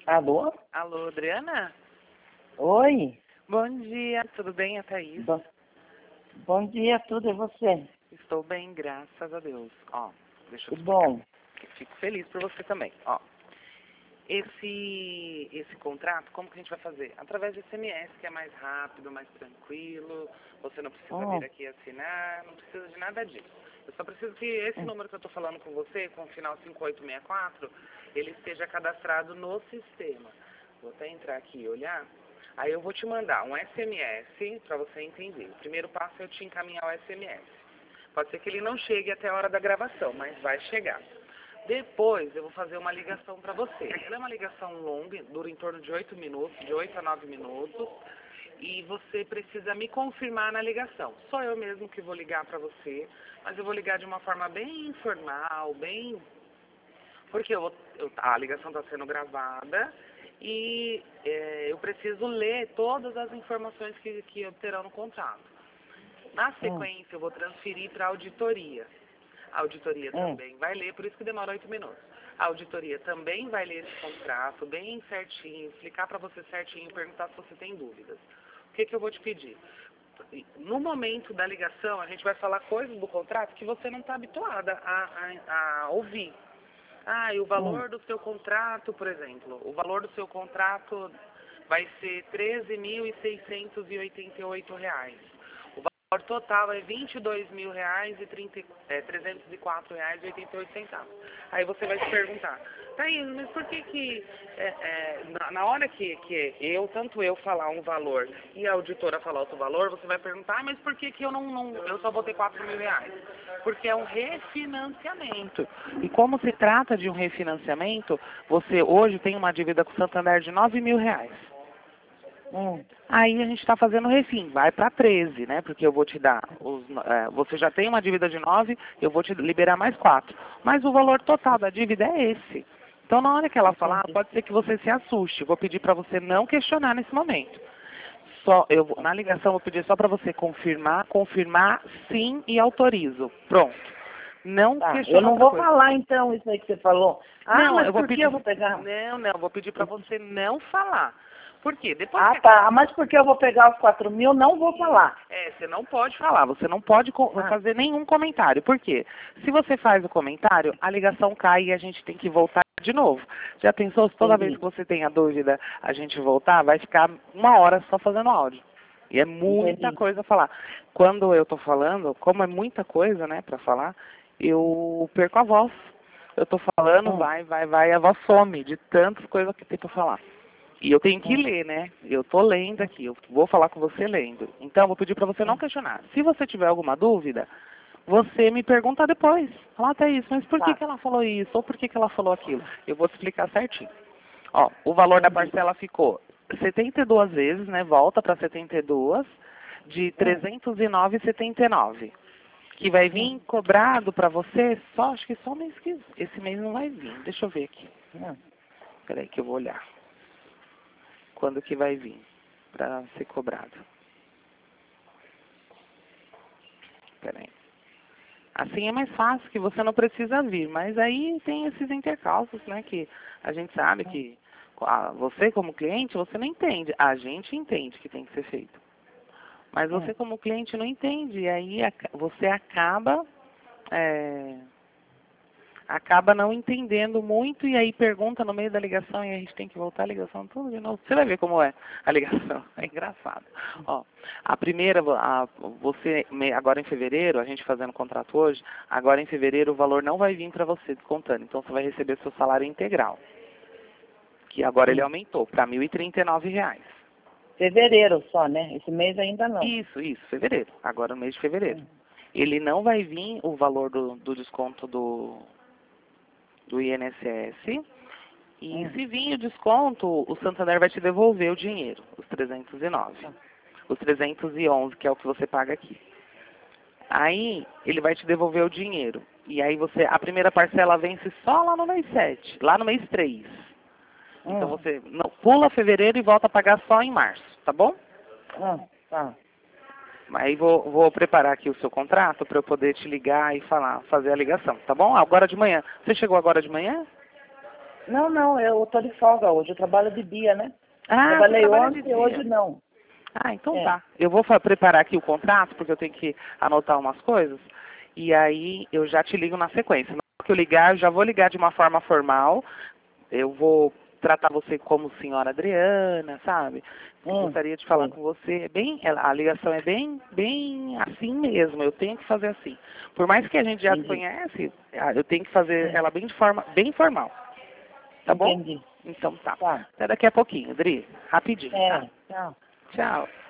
Alô? Alô, Adriana? Oi? Bom dia, tudo bem, é Thaís? Bom dia, tudo, e você? Estou bem, graças a Deus. Ó, deixa eu Que explicar. bom. Fico feliz por você também. Ó, esse contrato, como que a gente vai fazer? Através de SMS, que é mais rápido, mais tranquilo. Você não precisa vir aqui assinar, não precisa de nada disso. Eu só preciso que esse número que eu estou falando com você, com o final 5864, ele esteja cadastrado no sistema. Vou até entrar aqui e olhar. Aí eu vou te mandar um SMS para você entender. O primeiro passo é eu te encaminhar o SMS. Pode ser que ele não chegue até a hora da gravação, mas vai chegar. Depois eu vou fazer uma ligação para você. Ela é uma ligação longa, dura em torno de 8 minutos, de 8 a 9 minutos. E você precisa me confirmar na ligação. Só eu mesmo que vou ligar para você, mas eu vou ligar de uma forma bem informal, bem... Porque a ligação está sendo gravada e eu preciso ler todas as informações que obterão no contrato. Na sequência, eu vou transferir para a auditoria. A auditoria também vai ler, por isso que demora 8 minutos. A auditoria também vai ler esse contrato bem certinho, explicar para você certinho, perguntar se você tem dúvidas. O que eu vou te pedir? No momento da ligação, a gente vai falar coisas do contrato que você não está habituada a ouvir. Ah, e o valor do seu contrato, por exemplo, o valor do seu contrato vai ser R$ 13.688. O valor total é R$ 22.304,88. Aí você vai se perguntar, Thaís, mas por que na hora que tanto eu falar um valor e a auditora falar outro valor, você vai perguntar, mas por que eu só vou ter R$ 4.000? Porque é um refinanciamento. E como se trata de um refinanciamento, você hoje tem uma dívida com o Santander de R$ 9.000. Aí a gente está fazendo refim, vai para 13, né? Porque eu vou te dar, você já tem uma dívida de 9, eu vou te liberar mais 4. Mas o valor total da dívida é esse. Então na hora que ela falar, pode ser que você se assuste. Vou pedir para você não questionar nesse momento. Na ligação eu vou pedir só para você confirmar sim e autorizo. Pronto. Não questionar. Eu não vou falar então isso aí que você falou. Não, mas eu vou por que pedir. eu vou pegar? Não, eu vou pedir para você não falar. Por quê? Depois Mas porque eu vou pegar os 4.000, não vou falar. Você não pode falar, você não pode fazer nenhum comentário. Por quê? Se você faz o comentário, a ligação cai e a gente tem que voltar de novo. Já pensou se toda vez que você tem a dúvida a gente voltar, vai ficar 1 hora só fazendo áudio. E é muita coisa a falar. Quando eu estou falando, como é muita coisa, né, para falar, eu perco a voz. Eu estou falando, vai, a voz some de tantas coisas que tem para falar. E eu tenho que ler, né? Eu tô lendo aqui, eu vou falar com você lendo. Então, eu vou pedir para você não questionar. Se você tiver alguma dúvida, você me pergunta depois. Fala, Thaís, mas por que ela falou isso? Ou por que ela falou aquilo? Eu vou te explicar certinho. Ó, o valor da parcela ficou 72 vezes, né? Volta para 72, de 309,79. Que vai vir cobrado para você só, acho que só mês que... Esse mês não vai vir. Deixa eu ver aqui. Peraí que eu vou olhar. Quando que vai vir para ser cobrado? Peraí. Assim é mais fácil, que você não precisa vir. Mas aí tem esses intercalços, né? Que a gente sabe que você como cliente, você não entende. A gente entende que tem que ser feito. Mas você como cliente não entende. E aí você acaba não entendendo muito e aí pergunta no meio da ligação e a gente tem que voltar a ligação tudo de novo. Você vai ver como é a ligação. É engraçado. Ó, a primeira, agora em fevereiro, a gente fazendo o contrato hoje, agora em fevereiro o valor não vai vir para você descontando. Então você vai receber seu salário integral. Que agora ele aumentou para R$ 1.039. Fevereiro só, né? Esse mês ainda não. Isso, fevereiro. Agora no mês de fevereiro. Ele não vai vir o valor do desconto do INSS. E se vir o desconto, o Santander vai te devolver o dinheiro, os 309. Os 311, que é o que você paga aqui. Aí, ele vai te devolver o dinheiro. E aí a primeira parcela vence só lá no mês 7, lá no mês 3. Então você pula fevereiro e volta a pagar só em março, tá bom? Tá. Aí vou preparar aqui o seu contrato para eu poder te ligar e fazer a ligação, tá bom? Agora de manhã. Você chegou agora de manhã? Não, eu tô de folga hoje. Eu trabalho de dia, né? Ah, Trabalhei você trabalha ontem de e hoje dia. não. Ah, então É. tá. Eu vou preparar aqui o contrato, porque eu tenho que anotar umas coisas. E aí eu já te ligo na sequência. Na hora que eu ligar, eu já vou ligar de uma forma formal. Eu vou tratar você como senhora Adriana, sabe? Eu gostaria de falar Sim. com você. A ligação é bem assim mesmo. Eu tenho que fazer assim. Por mais que a gente já se Entendi. conhece, eu tenho que fazer ela bem de forma bem formal. Tá bom? Entendi. Então tá. Tá. Até daqui a pouquinho, Adri. Rapidinho, tá? Tchau. Tchau.